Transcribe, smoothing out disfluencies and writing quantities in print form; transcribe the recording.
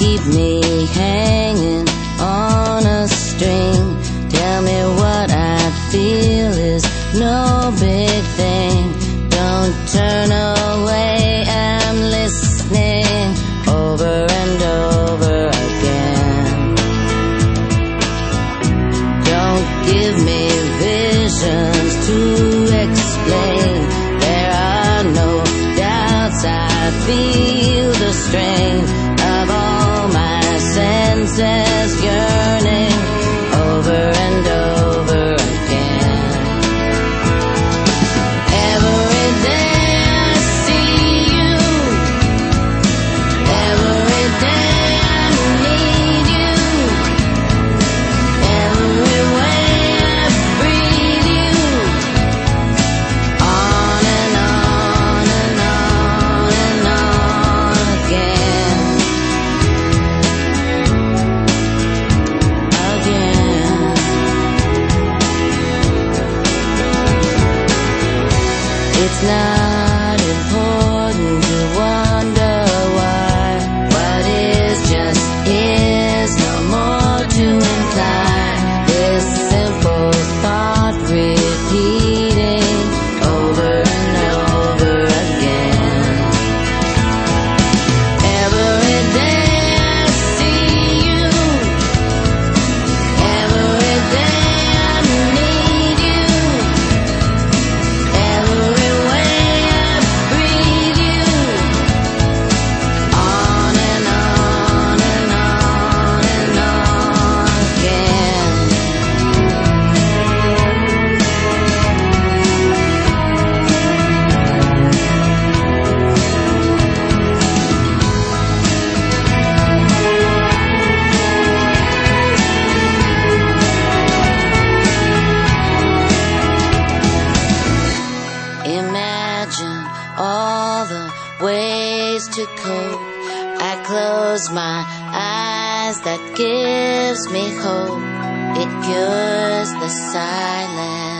keep me hanging on a string. Tell me what I feel is no big thing. Don't turn away, I'm listening over and over again. Don't give me visions to explain. There are no doubts, I feel the strain of all my senses yearning over and over again. Every day I see you, every day I need you, every way I breathe you, on and on and on and on again. It's not important to wonder why. What is just is, no more to imply. This simple thought repeating over and over again. Every day I see you, every day I need you, every way I breathe you, on and on and on and on again. Imagine all the ways to cope. I close my eyes, that gives me hope. It cures the silence.